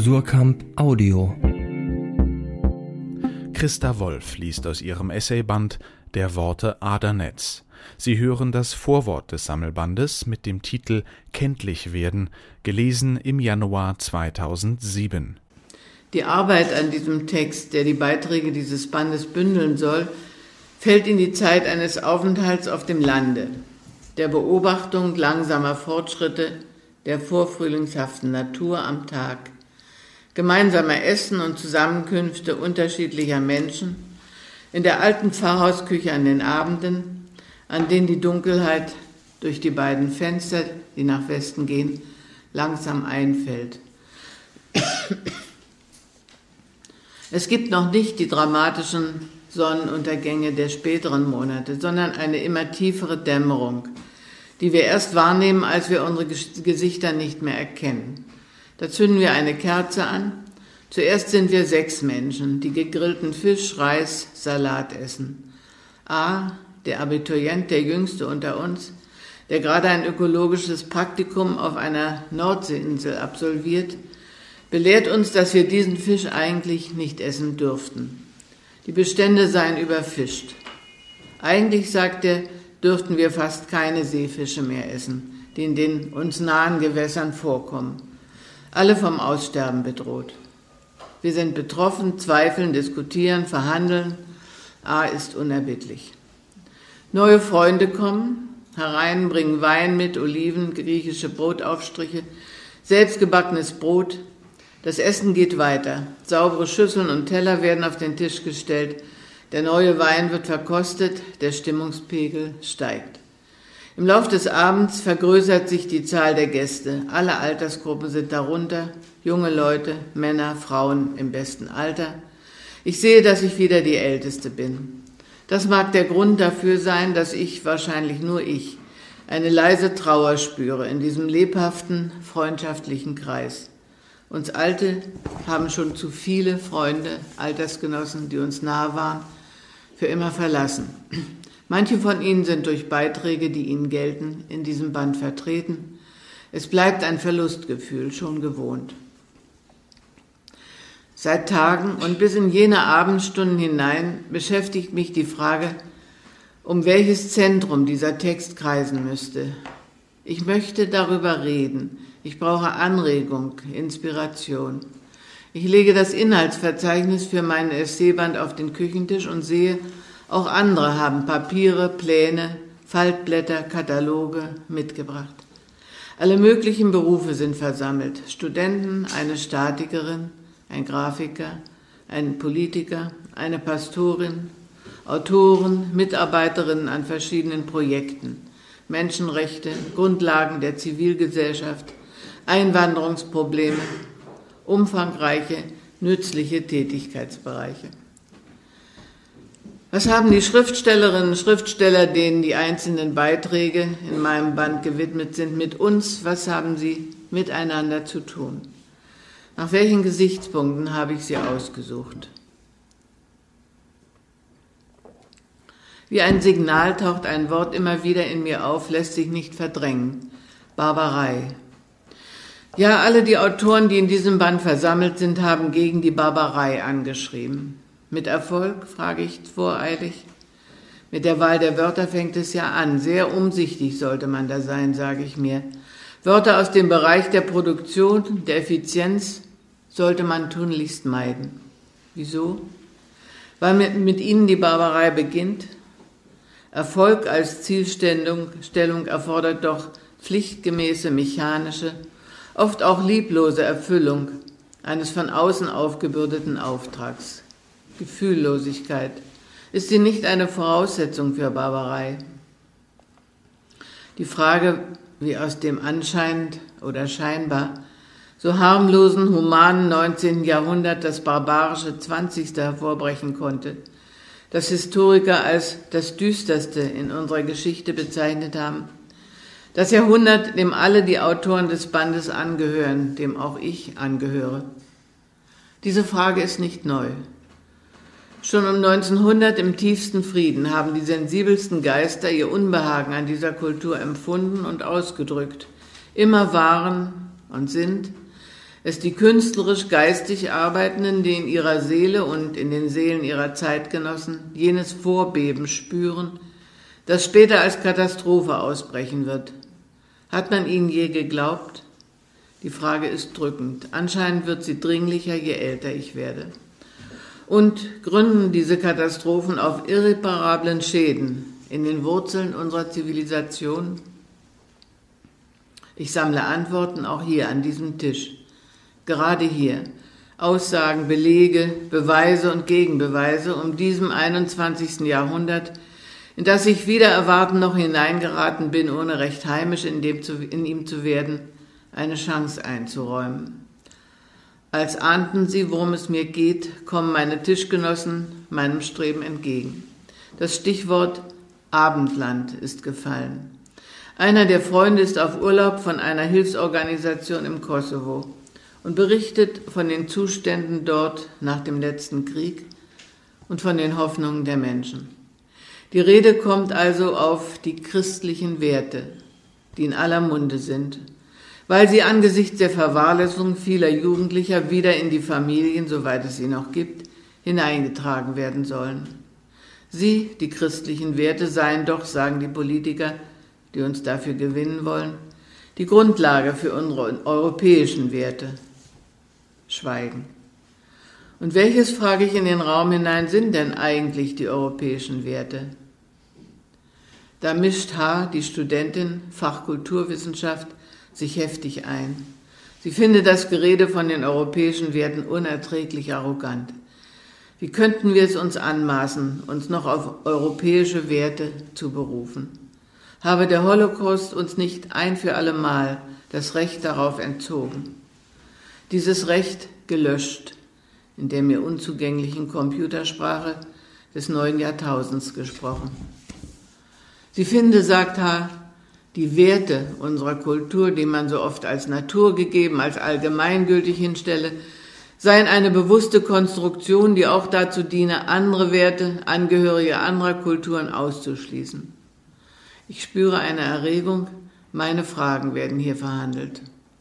Surkamp Audio. Christa Wolf liest aus ihrem Essayband Der Worte Adernetz. Sie hören das Vorwort des Sammelbandes mit dem Titel Kenntlich werden, gelesen im Januar 2007. Die Arbeit an diesem Text, der die Beiträge dieses Bandes bündeln soll, fällt in die Zeit eines Aufenthalts auf dem Lande, der Beobachtung langsamer Fortschritte der vorfrühlingshaften Natur am Tag, gemeinsamer Essen und Zusammenkünfte unterschiedlicher Menschen, in der alten Pfarrhausküche an den Abenden, an denen die Dunkelheit durch die beiden Fenster, die nach Westen gehen, langsam einfällt. Es gibt noch nicht die dramatischen Sonnenuntergänge der späteren Monate, sondern eine immer tiefere Dämmerung, die wir erst wahrnehmen, als wir unsere Gesichter nicht mehr erkennen. Da zünden wir eine Kerze an. Zuerst sind wir 6 Menschen, die gegrillten Fisch, Reis, Salat essen. A., der Abiturient, der Jüngste unter uns, der gerade ein ökologisches Praktikum auf einer Nordseeinsel absolviert, belehrt uns, dass wir diesen Fisch eigentlich nicht essen dürften. Die Bestände seien überfischt. Eigentlich, sagt er, dürften wir fast keine Seefische mehr essen, die in den uns nahen Gewässern vorkommen. Alle vom Aussterben bedroht. Wir sind betroffen, zweifeln, diskutieren, verhandeln. A. ist unerbittlich. Neue Freunde kommen herein, bringen Wein mit, Oliven, griechische Brotaufstriche, selbstgebackenes Brot. Das Essen geht weiter. Saubere Schüsseln und Teller werden auf den Tisch gestellt. Der neue Wein wird verkostet, der Stimmungspegel steigt. Im Lauf des Abends vergrößert sich die Zahl der Gäste. Alle Altersgruppen sind darunter, junge Leute, Männer, Frauen im besten Alter. Ich sehe, dass ich wieder die Älteste bin. Das mag der Grund dafür sein, dass ich, wahrscheinlich nur ich, eine leise Trauer spüre in diesem lebhaften, freundschaftlichen Kreis. Uns Alte haben schon zu viele Freunde, Altersgenossen, die uns nahe waren, für immer verlassen. Manche von ihnen sind durch Beiträge, die ihnen gelten, in diesem Band vertreten. Es bleibt ein Verlustgefühl, schon gewohnt. Seit Tagen und bis in jene Abendstunden hinein beschäftigt mich die Frage, um welches Zentrum dieser Text kreisen müsste. Ich möchte darüber reden. Ich brauche Anregung, Inspiration. Ich lege das Inhaltsverzeichnis für meinen Essayband auf den Küchentisch und sehe, auch andere haben Papiere, Pläne, Faltblätter, Kataloge mitgebracht. Alle möglichen Berufe sind versammelt. Studenten, eine Statikerin, ein Grafiker, ein Politiker, eine Pastorin, Autoren, Mitarbeiterinnen an verschiedenen Projekten, Menschenrechte, Grundlagen der Zivilgesellschaft, Einwanderungsprobleme, umfangreiche, nützliche Tätigkeitsbereiche. Was haben die Schriftstellerinnen und Schriftsteller, denen die einzelnen Beiträge in meinem Band gewidmet sind, mit uns, was haben sie miteinander zu tun? Nach welchen Gesichtspunkten habe ich sie ausgesucht? Wie ein Signal taucht ein Wort immer wieder in mir auf, lässt sich nicht verdrängen. Barbarei. Ja, alle die Autoren, die in diesem Band versammelt sind, haben gegen die Barbarei angeschrieben. Mit Erfolg, frage ich voreilig. Mit der Wahl der Wörter fängt es ja an. Sehr umsichtig sollte man da sein, sage ich mir. Wörter aus dem Bereich der Produktion, der Effizienz sollte man tunlichst meiden. Wieso? Weil mit ihnen die Barbarei beginnt. Erfolg als Zielstellung erfordert doch pflichtgemäße, mechanische, oft auch lieblose Erfüllung eines von außen aufgebürdeten Auftrags. Gefühllosigkeit. Ist sie nicht eine Voraussetzung für Barbarei? Die Frage, wie aus dem anscheinend oder scheinbar so harmlosen, humanen 19. Jahrhundert das barbarische 20. hervorbrechen konnte, das Historiker als das Düsterste in unserer Geschichte bezeichnet haben, das Jahrhundert, dem alle die Autoren des Bandes angehören, dem auch ich angehöre. Diese Frage ist nicht neu. Schon um 1900 im tiefsten Frieden haben die sensibelsten Geister ihr Unbehagen an dieser Kultur empfunden und ausgedrückt. Immer waren und sind es die künstlerisch-geistig Arbeitenden, die in ihrer Seele und in den Seelen ihrer Zeitgenossen jenes Vorbeben spüren, das später als Katastrophe ausbrechen wird. Hat man ihnen je geglaubt? Die Frage ist drückend. Anscheinend wird sie dringlicher, je älter ich werde. Und gründen diese Katastrophen auf irreparablen Schäden in den Wurzeln unserer Zivilisation? Ich sammle Antworten auch hier an diesem Tisch. Gerade hier. Aussagen, Belege, Beweise und Gegenbeweise um diesem 21. Jahrhundert, in das ich wider Erwarten noch hineingeraten bin, ohne recht heimisch in ihm zu werden, eine Chance einzuräumen. Als ahnten sie, worum es mir geht, kommen meine Tischgenossen meinem Streben entgegen. Das Stichwort Abendland ist gefallen. Einer der Freunde ist auf Urlaub von einer Hilfsorganisation im Kosovo und berichtet von den Zuständen dort nach dem letzten Krieg und von den Hoffnungen der Menschen. Die Rede kommt also auf die christlichen Werte, die in aller Munde sind, weil sie angesichts der Verwahrlosung vieler Jugendlicher wieder in die Familien, soweit es sie noch gibt, hineingetragen werden sollen. Sie, die christlichen Werte, seien doch, sagen die Politiker, die uns dafür gewinnen wollen, die Grundlage für unsere europäischen Werte. Schweigen. Und welches, frage ich in den Raum hinein, sind denn eigentlich die europäischen Werte? Da mischt H., die Studentin, Fach Kulturwissenschaft, sich heftig ein. Sie findet das Gerede von den europäischen Werten unerträglich arrogant. Wie könnten wir es uns anmaßen, uns noch auf europäische Werte zu berufen? Habe der Holocaust uns nicht ein für alle Mal das Recht darauf entzogen? Dieses Recht gelöscht, in der mir unzugänglichen Computersprache des neuen Jahrtausends gesprochen. Sie finde, sagt H., die Werte unserer Kultur, die man so oft als naturgegeben, als allgemeingültig hinstelle, seien eine bewusste Konstruktion, die auch dazu diene, andere Werte, Angehörige anderer Kulturen auszuschließen. Ich spüre eine Erregung, meine Fragen werden hier verhandelt.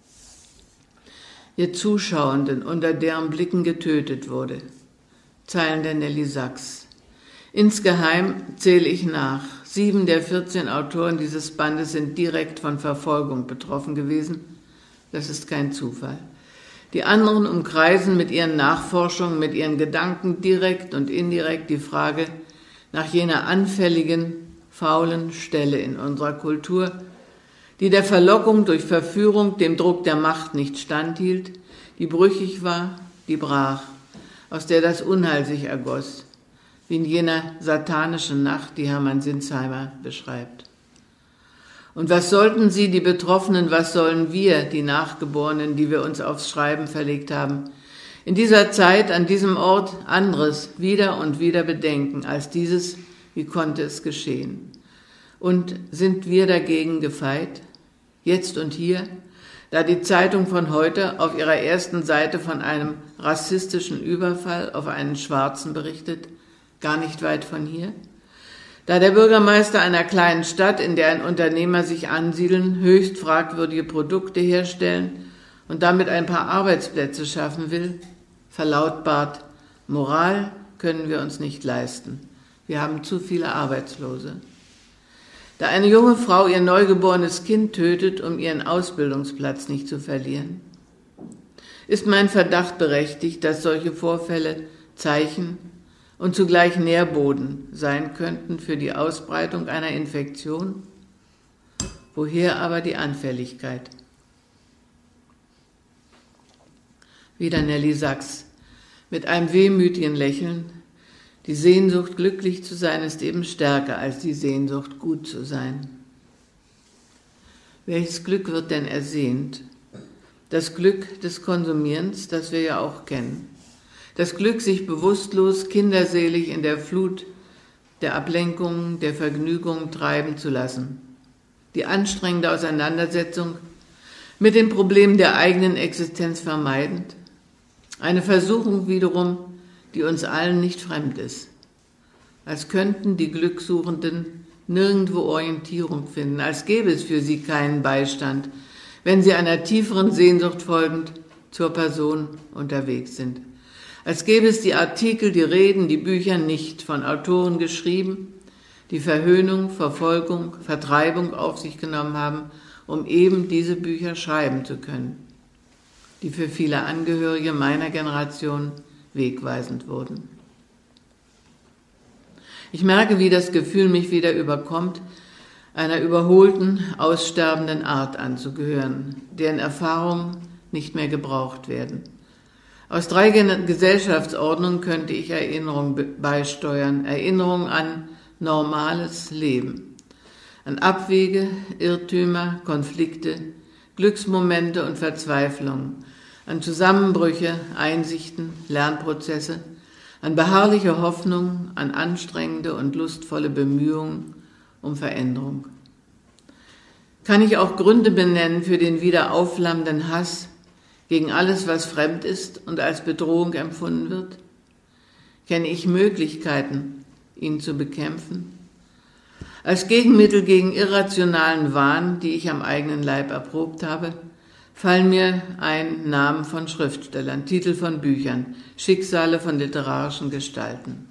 Ihr Zuschauenden, unter deren Blicken getötet wurde. Zeilen der Nelly Sachs. Insgeheim zähle ich nach. 7 der 14 Autoren dieses Bandes sind direkt von Verfolgung betroffen gewesen. Das ist kein Zufall. Die anderen umkreisen mit ihren Nachforschungen, mit ihren Gedanken direkt und indirekt die Frage nach jener anfälligen, faulen Stelle in unserer Kultur, die der Verlockung durch Verführung, dem Druck der Macht nicht standhielt, die brüchig war, die brach, aus der das Unheil sich ergoss, wie in jener satanischen Nacht, die Hermann Sinsheimer beschreibt. Und was sollten sie, die Betroffenen, was sollen wir, die Nachgeborenen, die wir uns aufs Schreiben verlegt haben, in dieser Zeit, an diesem Ort anderes wieder und wieder bedenken als dieses, wie konnte es geschehen? Und sind wir dagegen gefeit? Jetzt und hier, da die Zeitung von heute auf ihrer ersten Seite von einem rassistischen Überfall auf einen Schwarzen berichtet, gar nicht weit von hier? Da der Bürgermeister einer kleinen Stadt, in der ein Unternehmer sich ansiedeln, höchst fragwürdige Produkte herstellen und damit ein paar Arbeitsplätze schaffen will, verlautbart, Moral können wir uns nicht leisten. Wir haben zu viele Arbeitslose. Da eine junge Frau ihr neugeborenes Kind tötet, um ihren Ausbildungsplatz nicht zu verlieren, ist mein Verdacht berechtigt, dass solche Vorfälle Zeichen und zugleich Nährboden sein könnten für die Ausbreitung einer Infektion. Woher aber die Anfälligkeit? Wieder Nelly Sachs mit einem wehmütigen Lächeln. Die Sehnsucht, glücklich zu sein, ist eben stärker als die Sehnsucht, gut zu sein. Welches Glück wird denn ersehnt? Das Glück des Konsumierens, das wir ja auch kennen. Das Glück, sich bewusstlos, kinderselig in der Flut der Ablenkungen, der Vergnügungen treiben zu lassen. Die anstrengende Auseinandersetzung mit den Problemen der eigenen Existenz vermeidend. Eine Versuchung wiederum, die uns allen nicht fremd ist. Als könnten die Glücksuchenden nirgendwo Orientierung finden, als gäbe es für sie keinen Beistand, wenn sie einer tieferen Sehnsucht folgend zur Person unterwegs sind. Als gäbe es die Artikel, die Reden, die Bücher nicht von Autoren geschrieben, die Verhöhnung, Verfolgung, Vertreibung auf sich genommen haben, um eben diese Bücher schreiben zu können, die für viele Angehörige meiner Generation wegweisend wurden. Ich merke, wie das Gefühl mich wieder überkommt, einer überholten, aussterbenden Art anzugehören, deren Erfahrungen nicht mehr gebraucht werden. Aus 3 Gesellschaftsordnungen könnte ich Erinnerung beisteuern, Erinnerung an normales Leben, an Abwege, Irrtümer, Konflikte, Glücksmomente und Verzweiflungen, an Zusammenbrüche, Einsichten, Lernprozesse, an beharrliche Hoffnung, an anstrengende und lustvolle Bemühungen um Veränderung. Kann ich auch Gründe benennen für den wieder aufflammenden Hass gegen alles, was fremd ist und als Bedrohung empfunden wird? Kenne ich Möglichkeiten, ihn zu bekämpfen? Als Gegenmittel gegen irrationalen Wahn, die ich am eigenen Leib erprobt habe, fallen mir ein Namen von Schriftstellern, Titel von Büchern, Schicksale von literarischen Gestalten.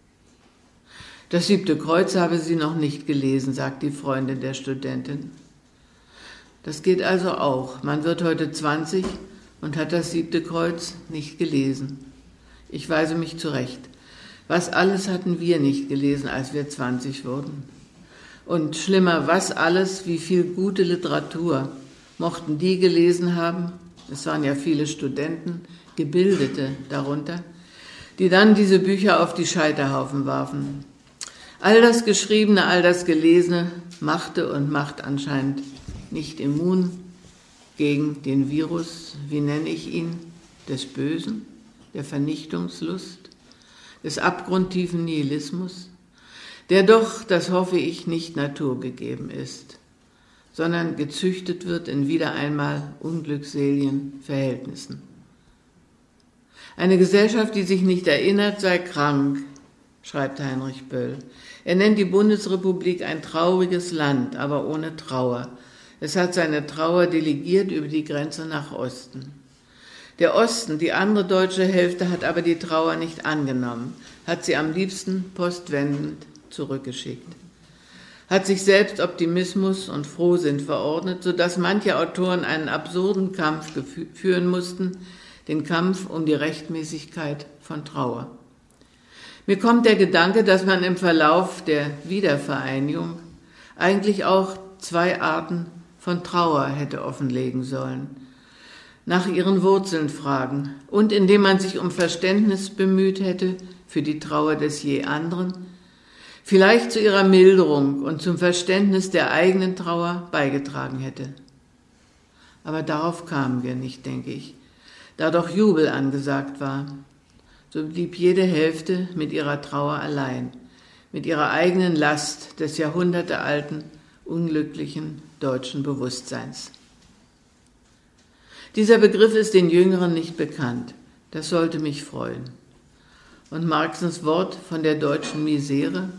Das 7. Kreuz habe sie noch nicht gelesen, sagt die Freundin der Studentin. Das geht also auch. Man wird heute 20 und hat das 7. Kreuz nicht gelesen. Ich weise mich zurecht. Was alles hatten wir nicht gelesen, als wir 20 wurden? Und schlimmer, was alles, wie viel gute Literatur mochten die gelesen haben, es waren ja viele Studenten, Gebildete darunter, die dann diese Bücher auf die Scheiterhaufen warfen. All das Geschriebene, all das Gelesene machte und macht anscheinend nicht immun gegen den Virus, wie nenne ich ihn, des Bösen, der Vernichtungslust, des abgrundtiefen Nihilismus, der doch, das hoffe ich, nicht naturgegeben ist, sondern gezüchtet wird in wieder einmal unglückseligen Verhältnissen. Eine Gesellschaft, die sich nicht erinnert, sei krank, schreibt Heinrich Böll. Er nennt die Bundesrepublik ein trauriges Land, aber ohne Trauer. Es hat seine Trauer delegiert über die Grenze nach Osten. Der Osten, die andere deutsche Hälfte, hat aber die Trauer nicht angenommen, hat sie am liebsten postwendend zurückgeschickt. Hat sich selbst Optimismus und Frohsinn verordnet, sodass manche Autoren einen absurden Kampf führen mussten, den Kampf um die Rechtmäßigkeit von Trauer. Mir kommt der Gedanke, dass man im Verlauf der Wiedervereinigung eigentlich auch 2 Arten von Trauer hätte offenlegen sollen, nach ihren Wurzeln fragen und indem man sich um Verständnis bemüht hätte für die Trauer des je anderen, vielleicht zu ihrer Milderung und zum Verständnis der eigenen Trauer beigetragen hätte. Aber darauf kamen wir nicht, denke ich, da doch Jubel angesagt war. So blieb jede Hälfte mit ihrer Trauer allein, mit ihrer eigenen Last des jahrhundertealten, unglücklichen deutschen Bewusstseins. Dieser Begriff ist den Jüngeren nicht bekannt. Das sollte mich freuen. Und Marxens Wort von der deutschen Misere?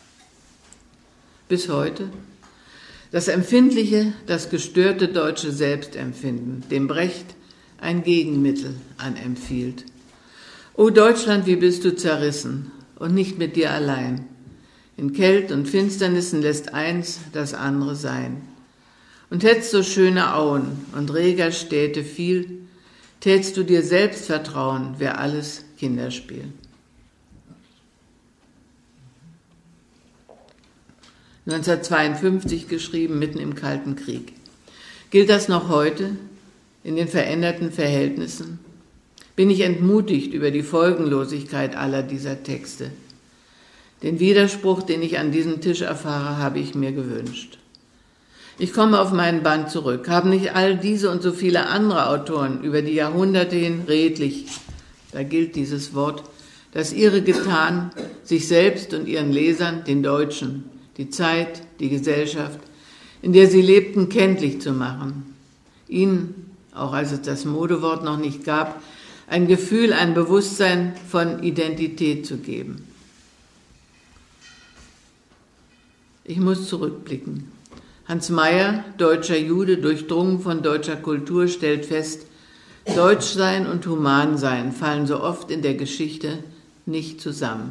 Bis heute? Das empfindliche, das gestörte deutsche Selbstempfinden, dem Brecht ein Gegenmittel anempfiehlt. O Deutschland, wie bist du zerrissen, und nicht mit dir allein. In Kält und Finsternissen lässt eins das andere sein. Und hättest so schöne Auen und reger Städte viel, tätst du dir selbst vertrauen, wär alles Kinderspiel. (1952) geschrieben, mitten im Kalten Krieg. Gilt das noch heute in den veränderten Verhältnissen? Bin ich entmutigt über die Folgenlosigkeit aller dieser Texte. Den Widerspruch, den ich an diesem Tisch erfahre, habe ich mir gewünscht. Ich komme auf meinen Band zurück. Haben nicht all diese und so viele andere Autoren über die Jahrhunderte hin redlich, da gilt dieses Wort, das ihre getan, sich selbst und ihren Lesern, den Deutschen, die Zeit, die Gesellschaft, in der sie lebten, kenntlich zu machen. Ihnen, auch als es das Modewort noch nicht gab, ein Gefühl, ein Bewusstsein von Identität zu geben. Ich muss zurückblicken. Hans Meyer, deutscher Jude, durchdrungen von deutscher Kultur, stellt fest, Deutschsein und Humansein fallen so oft in der Geschichte nicht zusammen.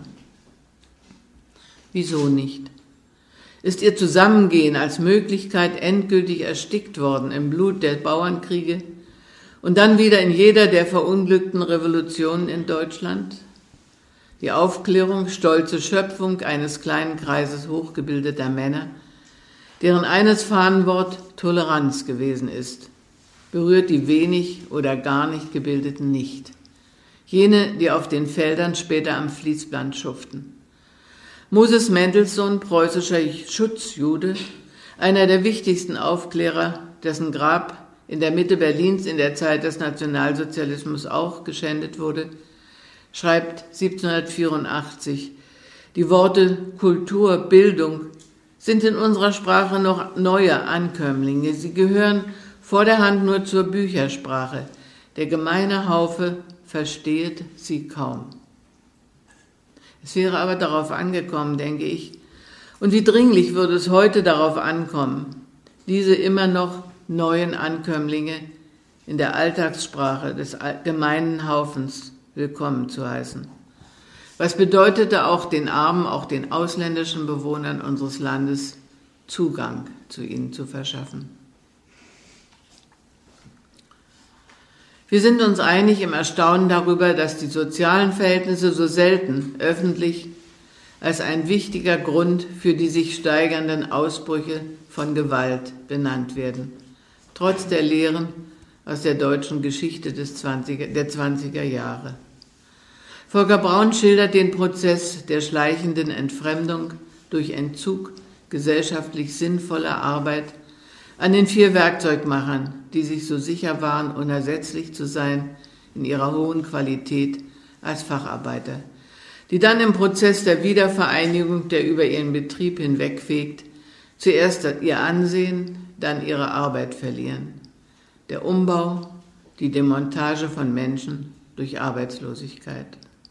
Wieso nicht? Ist ihr Zusammengehen als Möglichkeit endgültig erstickt worden im Blut der Bauernkriege und dann wieder in jeder der verunglückten Revolutionen in Deutschland? Die Aufklärung, stolze Schöpfung eines kleinen Kreises hochgebildeter Männer, deren eines Fahnenwort Toleranz gewesen ist, berührt die wenig oder gar nicht Gebildeten nicht. Jene, die auf den Feldern später am Fließband schuften. Moses Mendelssohn, preußischer Schutzjude, einer der wichtigsten Aufklärer, dessen Grab in der Mitte Berlins in der Zeit des Nationalsozialismus auch geschändet wurde, schreibt 1784, die Worte Kultur, Bildung sind in unserer Sprache noch neue Ankömmlinge. Sie gehören vor der Hand nur zur Büchersprache. Der gemeine Haufe versteht sie kaum. Es wäre aber darauf angekommen, denke ich, und wie dringlich würde es heute darauf ankommen, diese immer noch neuen Ankömmlinge in der Alltagssprache des gemeinen Haufens willkommen zu heißen. Was bedeutete auch den Armen, auch den ausländischen Bewohnern unseres Landes, Zugang zu ihnen zu verschaffen. Wir sind uns einig im Erstaunen darüber, dass die sozialen Verhältnisse so selten öffentlich als ein wichtiger Grund für die sich steigernden Ausbrüche von Gewalt benannt werden, trotz der Lehren aus der deutschen Geschichte der 20er Jahre. Volker Braun schildert den Prozess der schleichenden Entfremdung durch Entzug gesellschaftlich sinnvoller Arbeit an den 4 Werkzeugmachern, die sich so sicher waren, unersetzlich zu sein in ihrer hohen Qualität als Facharbeiter, die dann im Prozess der Wiedervereinigung, der über ihren Betrieb hinwegfegt, zuerst ihr Ansehen, dann ihre Arbeit verlieren. Der Umbau, die Demontage von Menschen durch Arbeitslosigkeit.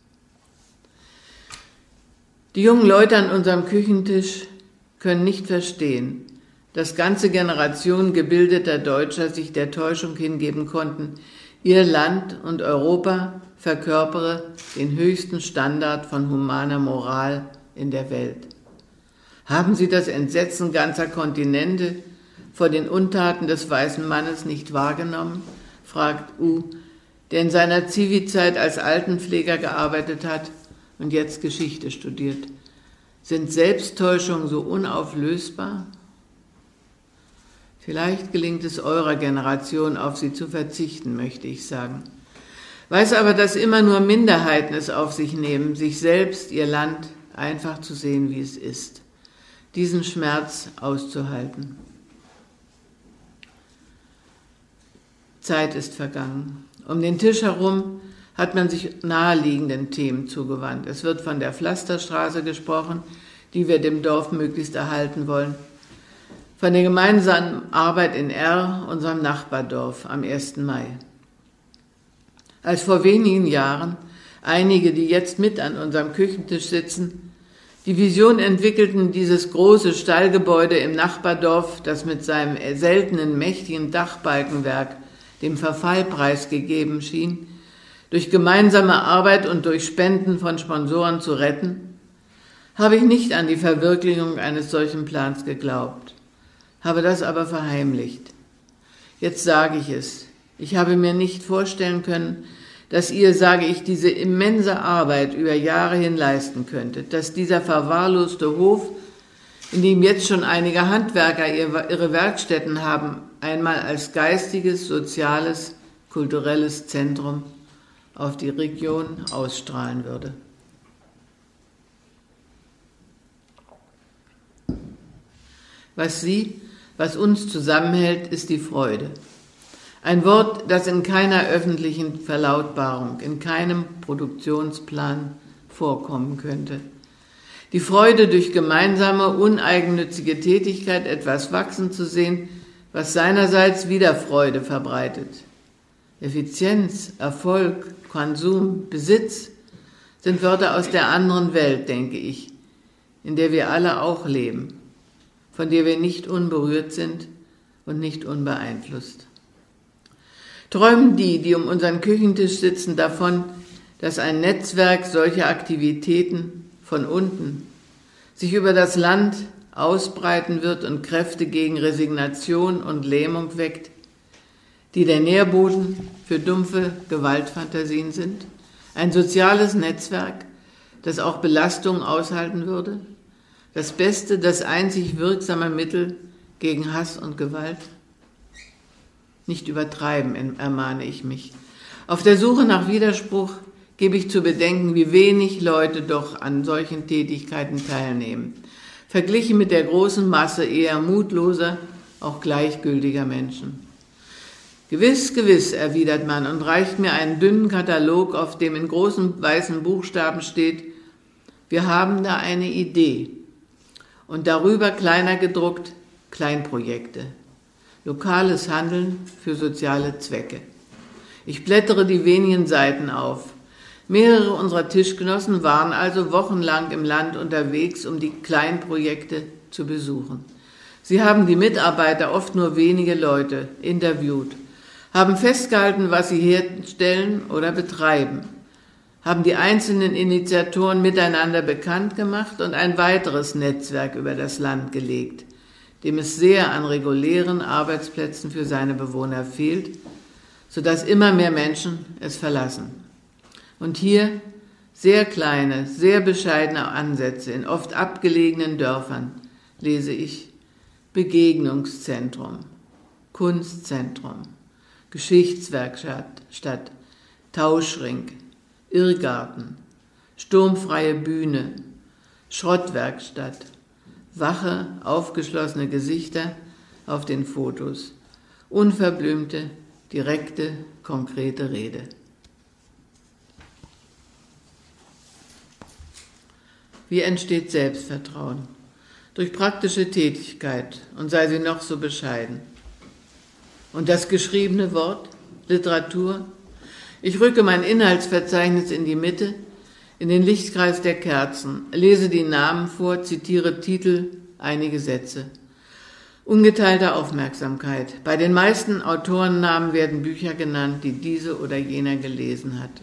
Die jungen Leute an unserem Küchentisch können nicht verstehen, dass ganze Generationen gebildeter Deutscher sich der Täuschung hingeben konnten, ihr Land und Europa verkörpere den höchsten Standard von humaner Moral in der Welt. Haben Sie das Entsetzen ganzer Kontinente vor den Untaten des weißen Mannes nicht wahrgenommen? Fragt U., der in seiner Zivilzeit als Altenpfleger gearbeitet hat und jetzt Geschichte studiert. Sind Selbsttäuschungen so unauflösbar? Vielleicht gelingt es eurer Generation, auf sie zu verzichten, möchte ich sagen. Weiß aber, dass immer nur Minderheiten es auf sich nehmen, sich selbst, ihr Land einfach zu sehen, wie es ist. Diesen Schmerz auszuhalten. Zeit ist vergangen. Um den Tisch herum hat man sich naheliegenden Themen zugewandt. Es wird von der Pflasterstraße gesprochen, die wir dem Dorf möglichst erhalten wollen. Von der gemeinsamen Arbeit in R, unserem Nachbardorf, am 1. Mai. Als vor wenigen Jahren einige, die jetzt mit an unserem Küchentisch sitzen, die Vision entwickelten, dieses große Stallgebäude im Nachbardorf, das mit seinem seltenen, mächtigen Dachbalkenwerk dem Verfall preisgegeben schien, durch gemeinsame Arbeit und durch Spenden von Sponsoren zu retten, habe ich nicht an die Verwirklichung eines solchen Plans geglaubt, habe das aber verheimlicht. Jetzt sage ich es. Ich habe mir nicht vorstellen können, dass ihr, sage ich, diese immense Arbeit über Jahre hin leisten könntet, dass dieser verwahrloste Hof, in dem jetzt schon einige Handwerker ihre Werkstätten haben, einmal als geistiges, soziales, kulturelles Zentrum auf die Region ausstrahlen würde. Was uns zusammenhält, ist die Freude. Ein Wort, das in keiner öffentlichen Verlautbarung, in keinem Produktionsplan vorkommen könnte. Die Freude, durch gemeinsame, uneigennützige Tätigkeit etwas wachsen zu sehen, was seinerseits wieder Freude verbreitet. Effizienz, Erfolg, Konsum, Besitz sind Wörter aus der anderen Welt, denke ich, in der wir alle auch leben, von der wir nicht unberührt sind und nicht unbeeinflusst. Träumen die um unseren Küchentisch sitzen, davon, dass ein Netzwerk solcher Aktivitäten von unten sich über das Land ausbreiten wird und Kräfte gegen Resignation und Lähmung weckt, die der Nährboden für dumpfe Gewaltfantasien sind? Ein soziales Netzwerk, das auch Belastungen aushalten würde? Das beste, das einzig wirksame Mittel gegen Hass und Gewalt? Nicht übertreiben, ermahne ich mich. Auf der Suche nach Widerspruch gebe ich zu bedenken, wie wenig Leute doch an solchen Tätigkeiten teilnehmen, verglichen mit der großen Masse eher mutloser, auch gleichgültiger Menschen. Gewiss, gewiss, erwidert man und reicht mir einen dünnen Katalog, auf dem in großen weißen Buchstaben steht: Wir haben da eine Idee. Und darüber kleiner gedruckt: Kleinprojekte. Lokales Handeln für soziale Zwecke. Ich blättere die wenigen Seiten auf. Mehrere unserer Tischgenossen waren also wochenlang im Land unterwegs, um die Kleinprojekte zu besuchen. Sie haben die Mitarbeiter, oft nur wenige Leute, interviewt, haben festgehalten, was sie herstellen oder betreiben, haben die einzelnen Initiatoren miteinander bekannt gemacht und ein weiteres Netzwerk über das Land gelegt, dem es sehr an regulären Arbeitsplätzen für seine Bewohner fehlt, sodass immer mehr Menschen es verlassen. Und hier sehr kleine, sehr bescheidene Ansätze in oft abgelegenen Dörfern lese ich: Begegnungszentrum, Kunstzentrum, Geschichtswerkstatt, Tauschring, Irrgarten, sturmfreie Bühne, Schrottwerkstatt, wache, aufgeschlossene Gesichter auf den Fotos, unverblümte, direkte, konkrete Rede. Wie entsteht Selbstvertrauen? Durch praktische Tätigkeit, und sei sie noch so bescheiden. Und das geschriebene Wort, Literatur? Ich rücke mein Inhaltsverzeichnis in die Mitte, in den Lichtkreis der Kerzen, lese die Namen vor, zitiere Titel, einige Sätze. Ungeteilte Aufmerksamkeit. Bei den meisten Autorennamen werden Bücher genannt, die diese oder jener gelesen hat.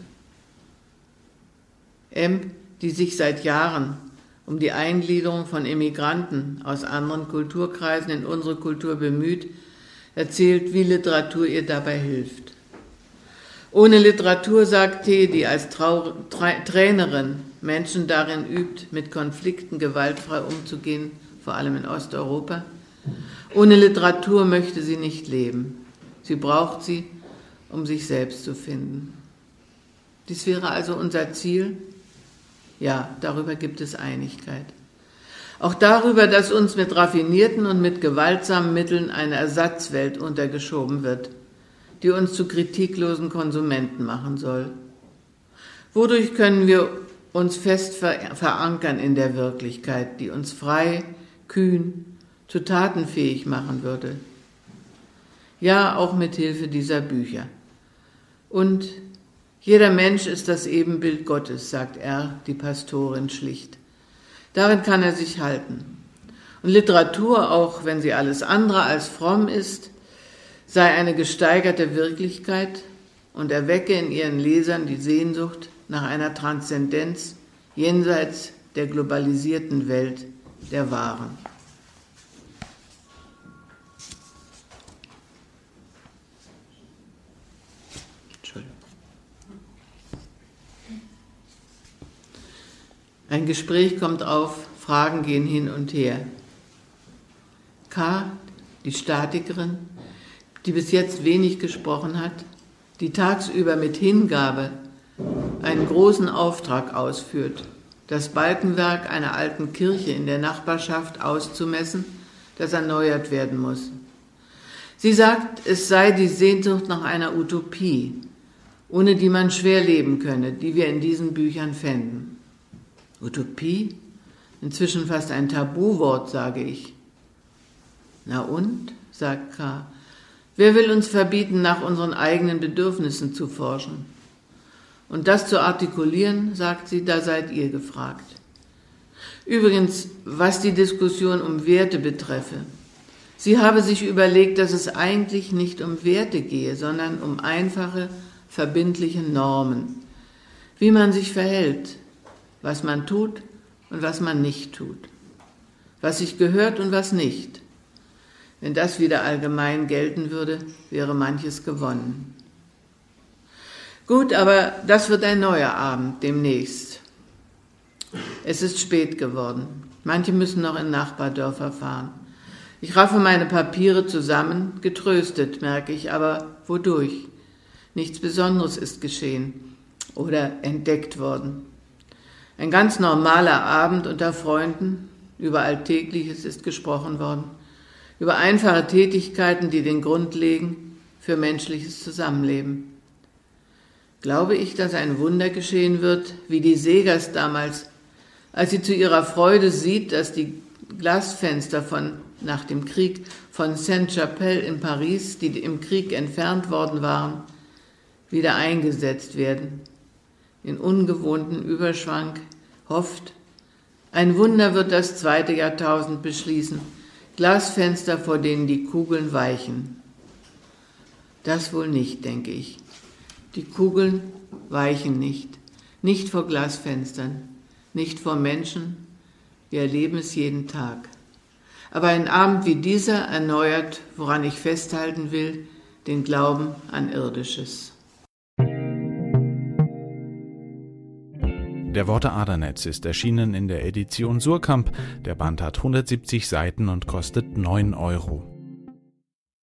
M., die sich seit Jahren um die Eingliederung von Immigranten aus anderen Kulturkreisen in unsere Kultur bemüht, erzählt, wie Literatur ihr dabei hilft. Ohne Literatur, sagt T., die als Trainerin Menschen darin übt, mit Konflikten gewaltfrei umzugehen, vor allem in Osteuropa, ohne Literatur möchte sie nicht leben. Sie braucht sie, um sich selbst zu finden. Dies wäre also unser Ziel. Ja, darüber gibt es Einigkeit. Auch darüber, dass uns mit raffinierten und mit gewaltsamen Mitteln eine Ersatzwelt untergeschoben wird, die uns zu kritiklosen Konsumenten machen soll. Wodurch können wir uns fest verankern in der Wirklichkeit, die uns frei, kühn, zu Taten fähig machen würde? Ja, auch mit Hilfe dieser Bücher. Und jeder Mensch ist das Ebenbild Gottes, sagt R., die Pastorin, schlicht. Darin kann er sich halten. Und Literatur, auch wenn sie alles andere als fromm ist, sei eine gesteigerte Wirklichkeit und erwecke in ihren Lesern die Sehnsucht nach einer Transzendenz jenseits der globalisierten Welt der Waren. Ein Gespräch kommt auf, Fragen gehen hin und her. K., die Statikerin, die bis jetzt wenig gesprochen hat, die tagsüber mit Hingabe einen großen Auftrag ausführt, das Balkenwerk einer alten Kirche in der Nachbarschaft auszumessen, das erneuert werden muss. Sie sagt, es sei die Sehnsucht nach einer Utopie, ohne die man schwer leben könne, die wir in diesen Büchern fänden. Utopie? Inzwischen fast ein Tabuwort, sage ich. Na und, sagt K., wer will uns verbieten, nach unseren eigenen Bedürfnissen zu forschen? Und das zu artikulieren, sagt sie, da seid ihr gefragt. Übrigens, was die Diskussion um Werte betreffe, Sie habe sich überlegt, dass es eigentlich nicht um Werte gehe, sondern um einfache, verbindliche Normen. Wie man sich verhält, was man tut und was man nicht tut. Was sich gehört und was nicht. Wenn das wieder allgemein gelten würde, wäre manches gewonnen. Gut, aber das wird ein neuer Abend demnächst. Es ist spät geworden. Manche müssen noch in Nachbardörfer fahren. Ich raffe meine Papiere zusammen, getröstet, merke ich, aber wodurch? Nichts Besonderes ist geschehen oder entdeckt worden. Ein ganz normaler Abend unter Freunden, über Alltägliches ist gesprochen worden, über einfache Tätigkeiten, die den Grund legen für menschliches Zusammenleben. Glaube ich, dass ein Wunder geschehen wird, wie die Segers damals, als sie zu ihrer Freude sieht, dass die Glasfenster nach dem Krieg von Sainte-Chapelle in Paris, die im Krieg entfernt worden waren, wieder eingesetzt werden. In ungewohnten Überschwang hofft, ein Wunder wird das 2. Jahrtausend beschließen, Glasfenster, vor denen die Kugeln weichen. Das wohl nicht, denke ich. Die Kugeln weichen nicht, nicht vor Glasfenstern, nicht vor Menschen, wir erleben es jeden Tag. Aber ein Abend wie dieser erneuert, woran ich festhalten will, den Glauben an Irdisches. Der Worte Adernetz ist erschienen in der Edition Suhrkamp. Der Band hat 170 Seiten und kostet 9 Euro.